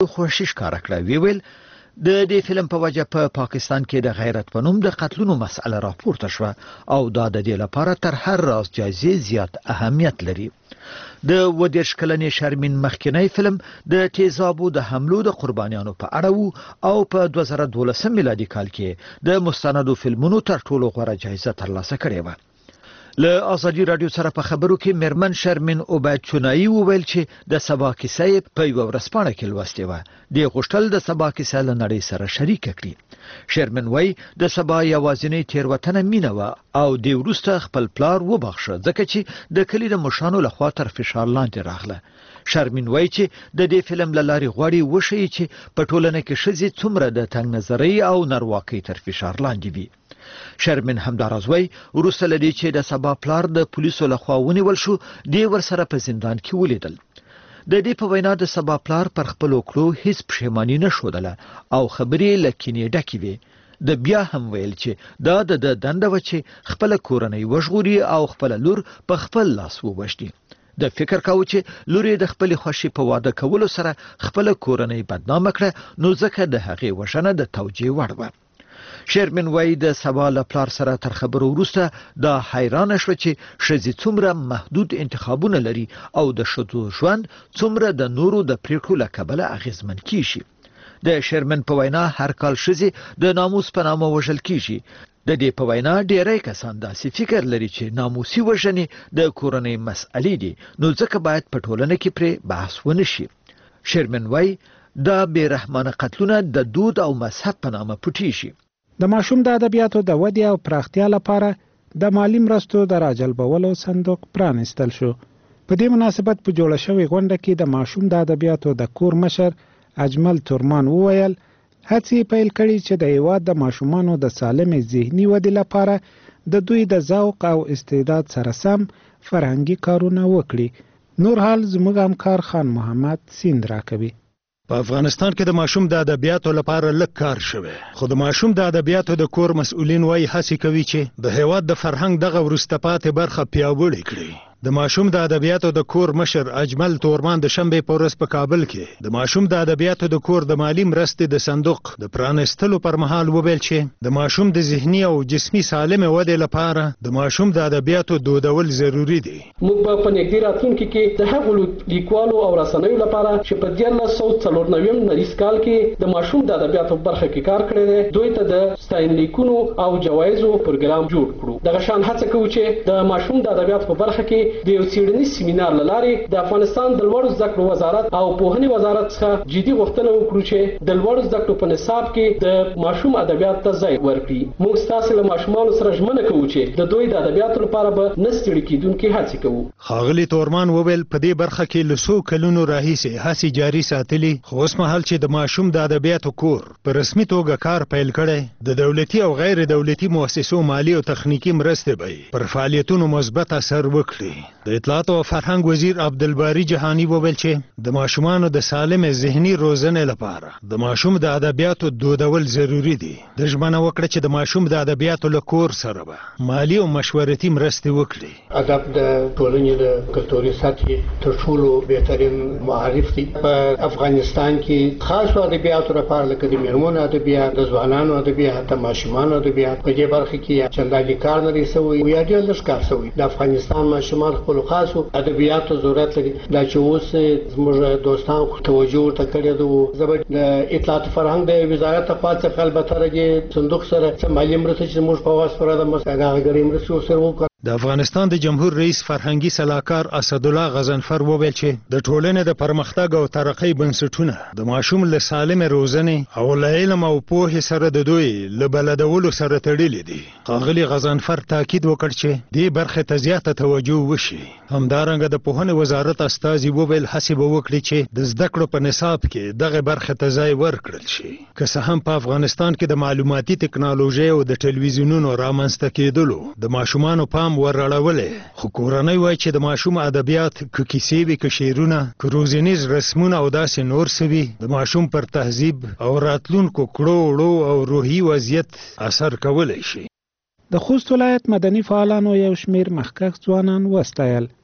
خوشی ښکاره کړه. ویل د دې فلم په وجه په پاکستان کې د غیرت په نوم د قتلونو مسأله راپورته شوه او دا د دې لپاره تر هر راز جایزې زیات اهمیت لري. د 30 کلنې شرمین مخکنی فلم د تیزابو د حملو د قربانیانو په اړه وو او په 2012 میلادي کال کې د مستندو فلمونو تر ټولو غوره جایزه ترلاسه کړې وه. له آزادي رادیو سره په خبرو کې میرمن شرمین عبید چونایی وویل چې د سبا کیسه په یو ورځپاڼه کې لوستې وه. د غوښتل د سبا کیسه له نړۍ سره شریک کړي. شرمین وای د سبا یوازینی تیروتنه مینه وه او د وروسته خپل پلار وبخښه ځکه چې د کلی د مشرانو لخوا تر فشار لاندې راغله. شرمین وای چې د دې فلم له لارې غواړي وښیي چې په ټولنه کې ښځې څومره د تنګ نظرۍ او نارواکۍ تر فشار لاندې وي. شرمین همداراز وای وروسته له دې چې د سبا پلار د پولیسو لخوا ونیول شو دی ورسره په زندان کې ولیدل. د دې په وینا د سبا پلار پر خپل کړو هیڅ پښیمانی نه شودله او خبرې لکینې ډکې وي. د بیا هم ویل چې دا د دنده و چې خپل کورنۍ وژغوري او خپل لور په خپل لاس ووژني. د فکر کاوه چې لور د خپل خوښي په واده کولو سره خپل کورنۍ بدنامه کړه نو ځکه د هغې وژنه د توجیه وړ وه. شرمین وای د سبا له پلار سره تر خبرو وروسته دا حیرانه شو چې ښځې څومره محدود انتخابونه لري او د ښځو ژوند څومره د نورو د پریکړو له کبله اغیزمن کیږي. د شرمین په وینا هر کال ښځې د ناموس په نامه وژل کیږي. د دې په وینا ډیری کسان داسې فکر لري چې ناموسي وژنې د کورنۍ مسئلې دي نو ځکه باید په ټولنه کې پرې بحث ونه شي. شرمین وای دا بې رحمانه قتلونه د دود او مذهب په نامه پټیږي. د ماشوم د ادبیاتو د ودې او پراختیا لپاره د مالی مرستو د راجلبولو صندوق پرانیستل شو. په دې مناسبت په جوړه شوې غونډه کې د ماشوم د ادبیاتو د کور مشر اجمل تورمان وویل هڅې پیل کړي چې د هیواد د ماشومانو د سالمې ذهني ودې لپاره د دوی د ذوق او استعداد سره سم فرهنګي کارونه وکړي. نور حال زموږ همکار خان محمد سیند راکوي. په افغانستان کې د ماشوم د ادبیاتو لپاره لږ کار شوی خو د ماشوم د ادبیاتو د کور مسؤلین وایي هڅې کوي چې د هیواد د فرهنګ دغه وروسته پاتې برخه پیاوړې کړي. د ماشوم د ادبیاتو د کور مشر اجمل تورمان د شنبې په ورځ په کابل کې د ماشوم د ادبیاتو د کور د مالی مرستې د صندوق د پرانیستلو پر مهال وویل چې د ماشوم د ذهني او جسمي سالمې ودې لپاره د ماشوم د ادبیاتو دودول ضروری دي. موږ په نږدې راتلونکي کې د هغو لیکوالو او رسنیو لپاره چې په 1994 نریس کال کې د ماشوم د ادبیاتو برخه کې کار کړی دی دوی ته د ستاینلیکونو او جوایزو پروګرام جوړ کړو. دغه شان هڅه کوو چې د ماشوم د ادبیاتو په برخه کې د یو څېړنیز سیمینار له لارې د افغانستان د لوړو زده کړو وزارت او پوهنې وزارت څخه جدي غوښتنه وکړو چې د لوړو زده کړو په نصاب کې د ماشوم ادبیات ته ځای ورکړي. موږ ستاسو له ماشومانو سره ژمنه کوو چې د دوی د ادبیاتو لپاره به نه ستړي کېدونکې هڅې کوو. ښاغلي تورمان وویل په دې برخه کې له څو کلونو راهیسې هڅې جاري ساتلي خو اوس مهال چې د ماشوم د ادبیاتو کور په رسمي توګه کار پیل کړی د دولتي او غیر دولتي مؤسسو مالی او تخنیکي مرستې به پر فعالیتونو مثبت اثر وکړي. د اطلاعات او فرهنګ وزیر عبدالباری جهانی وویل چې د ماشومانو د سالم ذهني روزنې لپاره د ماشوم د ادبیاتو دودول ضروری دي. د ژمنه وکړه چې د ماشوم د ادبیاتو له کور سره به مالی او مشورتي مرستې وکړي. ادب د ټولنې د کلتوري سطحې تر ټولو بهترین معرف دی. په افغانستان کې خاص ادبیاتو لپاره لکه د میرمنو ادبیات، د ځوانانو ادبیات، د ماشومانو ادبیات په دې برخه کې چندانې کار نه دی شوی یا ډېر لږ کار شوی. د افغانستان ماشومان خپل خاصو ادبیاتو ضرورت لري. دا چې اوس زموږ دوستان توجه ورته کړې ده. زه د اطلاعات فرهنګ د وزارت لخوا څخه البته د صندوق سره مالي مرسته چې موږ په واسطه سره د مساعدګۍ مرستې سره وکړو. د افغانستان د جمهور رئیس فرهنګي سلاکار اسدالله غضنفر وویل چې د ټولنې د پرمختګ او ترقۍ بنسټونه د ماشوم له سالمې روزنې او له علم او پوهې سره د دوی له بلدولو سره تړلي دي. ښاغلي غضنفر تاکید وکړ چې دې برخې ته زیاته توجه وشي. همدارنګه د پوهنې وزارت استازي وویل هڅې به وکړي چې د زده کړو په نصاب کې دغه برخې ته ځای ورکړل شي. که څه هم په افغانستان کې د معلوماتي ټکنالوژۍ او د ټلویزیونونو رامنځته کېدلو د ماشومانو پام ورړولې خو کورنۍ وایي چې د ماشوم ادبیات که کیسې وي که شعرونه که روزنیز رسمونه او داسې نور څه وي د ماشوم پر تهذیب او راتلونکو کړو وړو او روحي وضعیت اثر کولی شي. د خوست ولایت مدني فعالانو یو شمیر مخکښ ځوانان وستایل.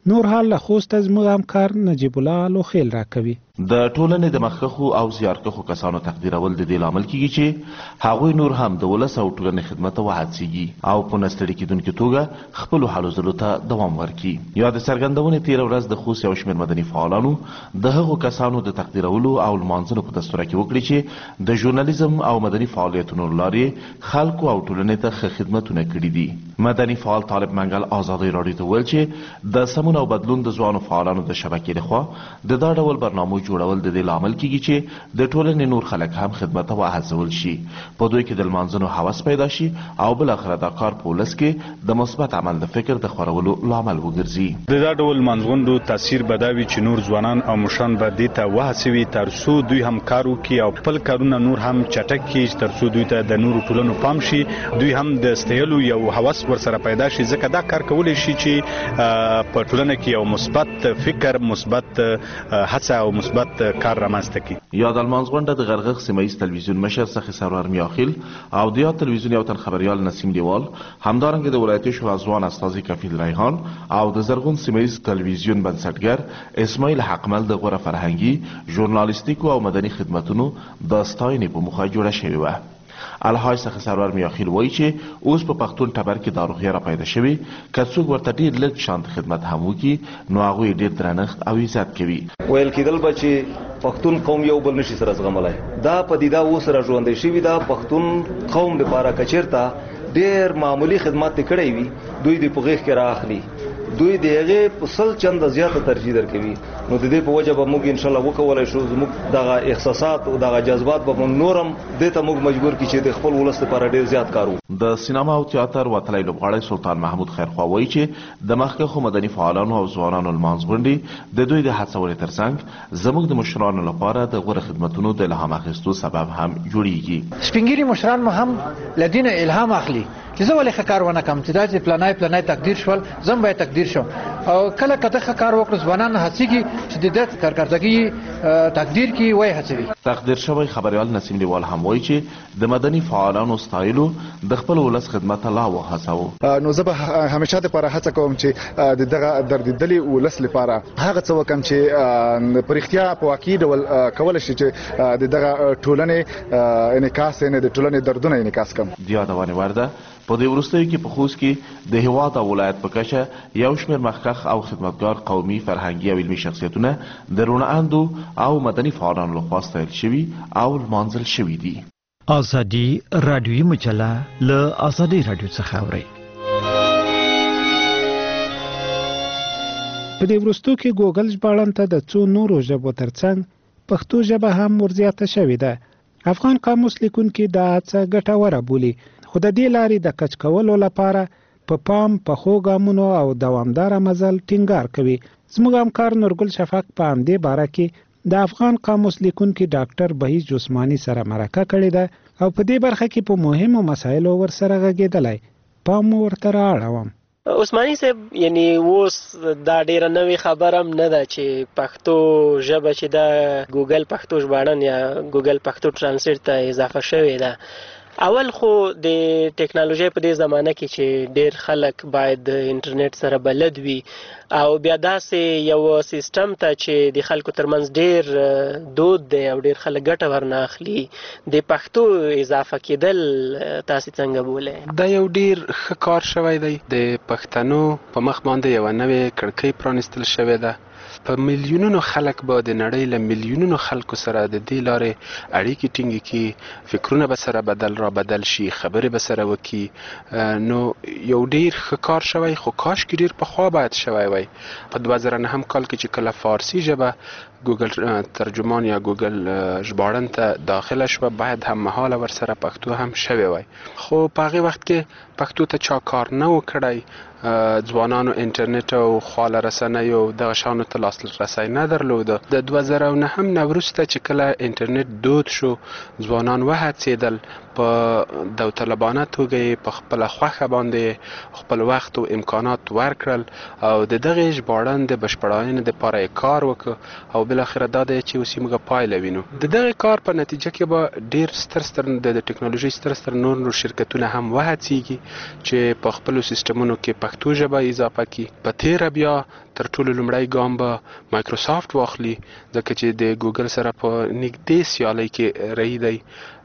نور حال له خوست زموږ همکار نجیب الله لوخیل راکوي. د ټولنې د مخکښو او زیارکښو کسانو تقدیرول د دې لامل کیږي چې هغوی نور هم د ولس او ټولنې خدمت ته وهڅیږي او په نه ستړي کیدونکي توګه خپلو هلو ځلو ته دوام ورکړي. یا د څرګندونې تېره ورځ د خوست یو شمېر مدني فعالانو د هغو کسانو د تقدیرولو او لمانځلو په دستوره کې وکړي چې د ژورنالیزم او مدني فعالیتونو له لارې خلکو او ټولنې ته ښه خدمتونه کړي دي. مدني فعال طالب منګل ازادۍ راډیو ته وویل چې د سمون او بدلون د ځوانو فعالانو د شبکې لخوا د دا ډول برنامو جوړول د دې لامل کیږي چې د ټولنې نور خلک هم خدمت ته وهڅول شي، په دوی کې د لمانځنو هوس پیدا شي او بالاخره دا کار په ولس کې د مثبت عمل د فکر د خورولو لامل وګرځي. د دا ډول لمانځغونډو تاثیر به دا وي چې نور ځوانان او مشران به دې ته وهڅوي تر څو دوی هم کار وکړي او خپل کارونه نور هم چټک کړي، تر څو دوی ته د نورو ټولنو پام شي، دوی هم د ستایلو یو هوس ورسره پیدا شي، ځکه دا کار کولی شي چې په ټولنه کې یو مثبت فکر، مثبت هڅه او مثبت کار رامنځته کړي. یا د لمانځغونډه د غرغښ سیمه ییز تلویزیون مشر سخي سرور میاخیل او د یاد تلویزیون یو تن خبریال نسیم دیوال، همدارنګه د ولایتي شورا ځوان استازي کفیل ریحان او د زرغون سیمه ییز تلویزیون بنسټګر اسماعیل حقمل د غوره فرهنګي، ژورنالیستیکو او مدني خدمتونو د ستاینې په موخه جوړه شوې وه. الحاج سخي سرور میاخیل وایي چې اوس په پښتون ټبر کې دا روحیه را پیدا شوې، که څوک ورته ډېر لږ شانت خدمت هم وکړي نو هغوی ډېر درنښت او عزت کوي. ویل کېدل به چې پښتون قوم یو بل نشي سره زغملی، دا پدیده اوس را ژوندی شوي ده. پښتون قوم دپاره که چېرته ډېر معمولي خدمت یې کړی وي، دوی دې په غېږ کې رااخلي، دوی د هغې په 100 چنده زیاته ترجیح درکوي. نو د دې په وجه به موږ انشاءالله وکولی شو زموږ دغه احساسات او دغه جذبات به موږ نور هم دې ته موږ مجبور کړي چې د خپل ولس لپاره ډېر زیات کار وکړو. د سینما او تیاتر وتلی لوبغاړی سلطان محمود خیرخوا وایي چې د مخکښو مدني فعالانو او ځوانانو لمانځغونډې د دوی د هڅونې ترڅنګ زموږ د مشرانو لپاره د غوره خدمتونو د الهام اخیستو سبب هم جوړیږي. سپین ږیري مشران مو هم له دې نه الهام اخلي چې زه ولې ښه کار ونه کړم، چې دا چې پلانی تقدیر شول زه هم باید تقدیر شم. او کله که ته ښه کار وکړو ځوانان هڅېږي چې د دې کارکردګي تقدیر کړي وایي هڅوي. تقدیر شوی خبریال نسیم دیوال هم وایي چې د مدني فعالانو ستایلو د خپل ولس خدمت ته لا وهڅوو. نو زه به همیشه دپاره هڅه کوم چې د دغه دردېدلي ولس لپاره هغه څه وکړم چې په رښتیا په واقعي ډول کولی شي چې د دغه ټولنې انعکاس یعنې د ټولنې دردونه انعکاس کړم. د یادونې وړ ده په دې وروستیو کې په خوست کې د هېواد او ولایت په کچه یو شمېر مخکښ او خدمتګار قومي، فرهنګي او علمي شخصیتونه د روڼاندو او مدني فعالانو لخوا ستایل شوي او لمانځل شوي دي. ازادي رادیوي مجله له ازادي رادیو څخه اورئ. په دې وروستو کې ګوګل ژباړن ته د څو نورو ژبو ترڅنګ پښتو ژبه هم ورزیاته شوې ده. افغان قاموس لیکونکي دا هڅه ګټوره بولي، خو د دې لارې د کچ کولو لپاره په پام، پخو ګامونو او دوامداره مزل ټینګار کوي. زموږ همکار نورګل شفق په همدې باره کې د افغان قاموس لیکونکي ډاکټر بهیج عثماني سره مرکه کړې ده او په دې برخه کې په مهمو مسایلو ورسره غږېدلی. پام ورته رااړوم. عثماني صاحب، یعنی اوس دا ډیره نوې خبره هم نه ده چې پښتو ژبه چې دا ګوګل پښتو ژباړن یا ګوګل پښتو ترانسلیټ ته اضافه شوې ده. اول خو د ټیکنالوژي په دې زمانه کې چې ډیر خلک باید د انټرنیټ سره بلد وي او بیا داسې یو سیستم ته چې د خلکو ترمنځ ډیر دود دی او ډیر خلک ګټه ورنه اخلي، د پښتو اضافه کېدل تاسې څنګه بولئ؟ دا یو ډیر ښه کار شوی دی. د پښتنو په مخ باندې یوه نوې کړکۍ پرانیستل شوې ده. په میلیونونو خلک به د نړۍ له میلیونونو خلکو سره د دې لارې اړیکې ټینګې کړي، فکرونه به سره بدل شي، خبرې به سره وکړي. نو یو ډیر ښه کار شوی، خو کاشکې ډیر پخوا باید شوی وی. په 2009 کال کې چې کله فارسي ژبه ګوګل ترجمان یا ګوګل ژباړن ته داخله شوه، باید هم مهاله ورسره پښتو هم شوی وی. خو په هغې وخت کې پښتو ته چا کار نه و کړی. ځوانانو انټرنیټ او خواله رسنیو دغه شیانو ته لاسرسی نه درلوده. د 2009 نه وروسته چې کله انټرنیټ دود شو، ځوانان وهڅېدل په داوطلبانه توګه په خپل خوښه باندې خپل وخت او امکانات ورکړل او د دغه ژباړن د بشپړاینې لپاره کار وکړ او بل اخر دا دی چې اوس موږ پایله وینو. د دغه کار په نتیجه کې به ډیر ستر د ټکنالوژي ستر نور شرکتونه هم وهڅیږي چې په خپل سیستمونو کې پښتو ژبه اضافه کړي. په تیر بیا تر ټولو لومړی ګام به مایکروسافت واخلي ځکه چې د ګوګل سره په نږدې سیالۍ کې رهي دی.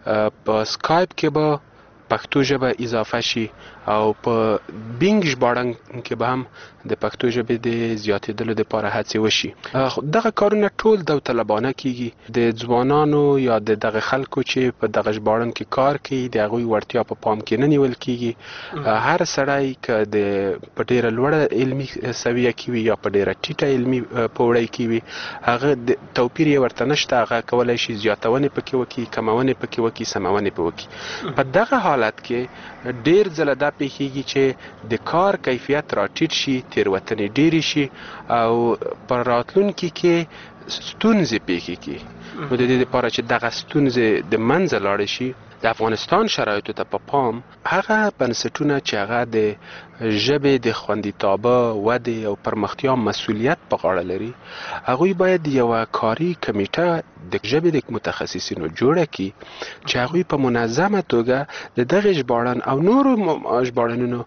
په سکایپ کې به پښتو ژبه اضافه شي او په بینګ ژباړن کې به هم د پښتو ژبې د زیاتېدلو لپاره هڅې وشي. دغه کارونه ټول داوطلبانه کیږي. د ځوانانو یا د دغه خلکو چې په دغه ژباړن کې کار کوي د هغوی وړتیا په پام کې نه نیول کیږي. هر سړی که په ډیره لوړه علمي سویه کې وي یا په ډیره ټیټه علمي پوړۍ کې وي هغه د توپیر یې ورته نشته. هغه کولی شي زیاتونې پکې وکړي، کمونې پکې وکړي، سمونې پکې وکړي. په دغه حالت کې ډیر ځله دا پیښیږي چې د کار کیفیت راټیټ شي، تېروتنې ډېرې شي او په راتلونکي کې ستونزې پیښیږي. نو د دې لپاره چې دغه ستونزې د منځه لاړې شي د افغانستان شرایطو ته په پام هغه بنسټونه چې هغه د ژبې د خوندیتابه، ودې او پرمختیا مسؤلیت په غاړه لري هغوی باید یوه کاري کمیټه د ژبې د متخصصینو جوړه کړي چې هغوی په منظمه توګه د دغه ژباړن او نورو ژباړنونو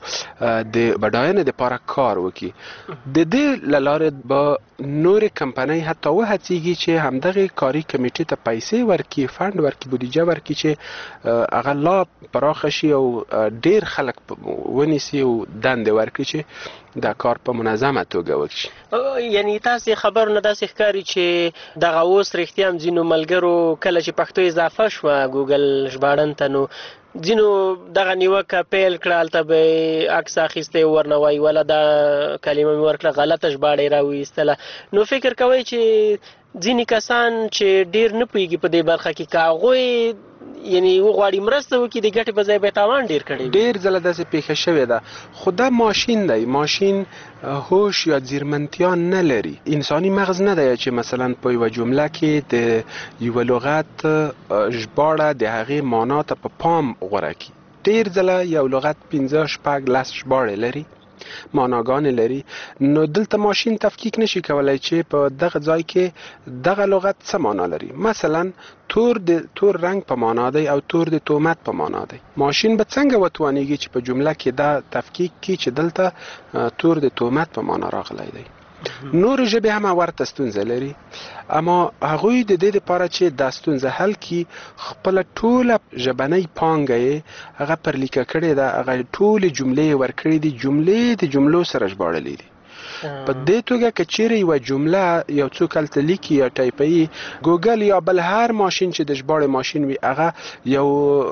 د بډاینې لپاره کار وکړي. د دې له لارې به نورې کمپنۍ حتی وهڅیږي چې همدغه کاري کمیټې ته پیسې ورکړي، فنډ ورکړي، بودیجه ورکړي چې هغه لا پراخه شي او ډیر خلک ونیسي او دندې ورکړي چې دا کار په منظمه توګه وکړي. یعنی تاسې خبر نه داسې ښکاري چې دغه اوس رښتیا هم ځینو ملګرو کله چې پښتو اضافه شوه ګوګل ژباړن ته نو ځینو دغه نیوکه پیل کړه هلته به عکس اخیستی ورنه وایي وله دا کلمه مې ورکړه غلطه ژباړه یې راویستله. نو فکر کوئ چې ځینې کسان چې ډیر نه پوهېږي په دې برخه کې که هغوی یعنی وغواړي مرسته وکړي د ګټې په ځای به تاوان ډیر کړی. ډیر ځله داسې پیښه شوې ده خو دا ماشین دی. ماشین هوش یا ځیرمنتیا نه لري. انساني مغز نه دی چې مثلا په یوه جمله کې د یوه لغت ژباړه د هغې معنا ته په پام غوره کړي. ډیر ځله یو لغت 15 شپږ 10 ژباړې لري، معناګانې لري. نو دلته ماشین تفکیک نشي کولای چې په دغه ځای کې دغه لغت څه معنا لري. مثلا تور رنگ په معنا دی او تور د تهمت په معنا دی. ماشین به څنګه وتوانیږي چې په جمله کې دا تفکیک کړي چې دلته تور د تهمت په معنا راغلی دی. نور ژبې هم ورته ستونزه لري اما هغوی د دې لپاره چې دا ستونزه حل کړي خپله ټوله ژبنۍ پانګه یې هغه پر لیکه کړې ده، هغه ټولې جملې یې ورکړې دي، جملې د جملو سره ژباړلې دي. په دې توګه که چیرې یوه جمله یو څوک هلته لیکي یا ټایپوي ګوګل یا بل هر ماشین چې د ژباړې ماشین وي هغه یو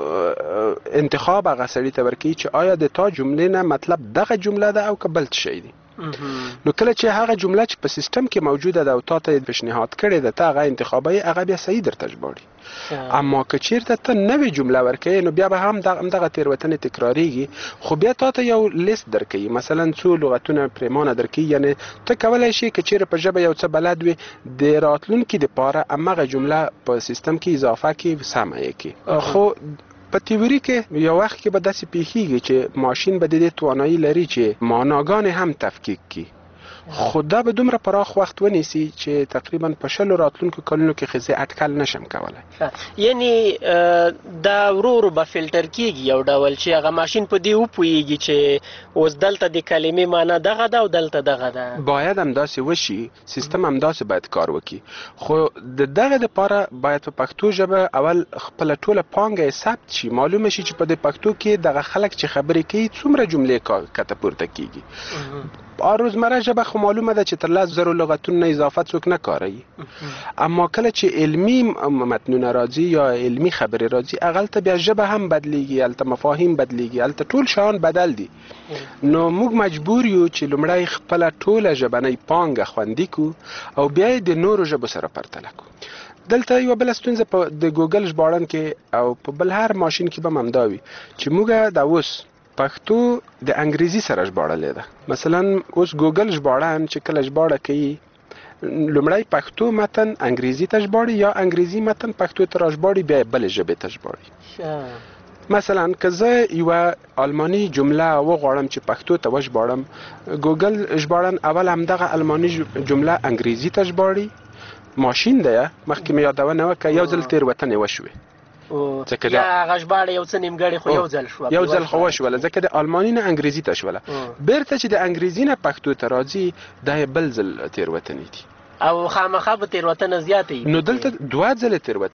انتخاب هغه سړي ته ورکوي چې آیا د تا جملې نه مطلب دغه جمله ده او که بل څه شی دی. نو کله چې هغه جمله چې په سیستم کې موجوده ده او تا ته پیشنهاد کړې ده ته هغه انتخابوي هغه بیا صحیح درته ژباړي. اما که چیرته ته نوې جمله ورکوي نو بیا به هم دغه تېروتنې تکراریږي خو بیا تا ته یو لیست درکوي، مثلا څو لغتونه پرېمانه درکوي. یعنی ته کولی شي که چیرې په ژبه یو څه بلد وي د راتلونکي دپاره همغه جمله په سیستم کې اضافه کړي، سمه یې کړي. خو په تیوري کې یو وخت کې به داسې پیښیږي چې ماشین به د دې توانایي لري چې معناګانې هم تفکیک کړي خو دا به دومره پراخ وخت ونیسي چې تقریبا په 20 راتلونکو کلونو کې خزه اټکل نشم کولای. یعنی دا ورو به فلټر کیږي یو ډول چې هغه ماشین په دې وپوهیږي چې اوس دلته د کلمې معنی دغه ده او دلته دغه ده. باید هم داسې وشي، سیستم هم داسې باید کار وکړي. خو د دغه لپاره باید په پښتو ژبه اول خپل ټوله پانګه ثبت شي، معلومه شي چې په دې پښتو کې دغه خلک چې خبرې کوي څومره جملې کته پورته کیږي. روزمره ژبه خو معلومه ده چې تر 10,000 لغتونه اضافه څوک نه کاروي. اما کله چې علمي متنونه راځي یا علمي خبرې راځي هغلته بیا ژبه هم بدلیږي، هلته مفاهیم بدلیږي، هلته ټول شیان بدل دي. نو موږ مجبور یو چې لومړی خپله ټوله ژبنۍ پانګه خوندي کړو او بیا یې د نورو ژبو سره پرتله کړو. دلته یو بل ستونزه په د ګوګل ژباړن کې او په بل هر ماشین کې به هم همدا وي چې موږ دا اوس پښتو د انګریزي سره ژباړلې ده. مثلا اوس ګوګل ژباړن چې کله ژباړه کوي لومړی پښتو متن انګریزي ته ژباړي یا انګریزي متن پښتو ته راژباړي بیا بل ژبې ته ژباړي. مثلا که زه یوه آلمانی جمله وغواړم چې پښتو ته وژباړم، ګوګل ژباړن اول همدغه آلماني جمله انګریزي ته ژباړي، ماشین دی مخکې مې یادونه وکړه یو ځل تېروتنې وشوې یا هغه ژباړه یو څه نیمګړې خو یو ځل شوه، یو ځل خو وشوله ځکه د آلماني نه انګریزي ته شوله، بیرته چې د انګریزي نه پښتو ته راځي دا یې بل ځل تېروتنې دي او خامخا به تېروتنه زیاته وي. نو دلته دوه ځله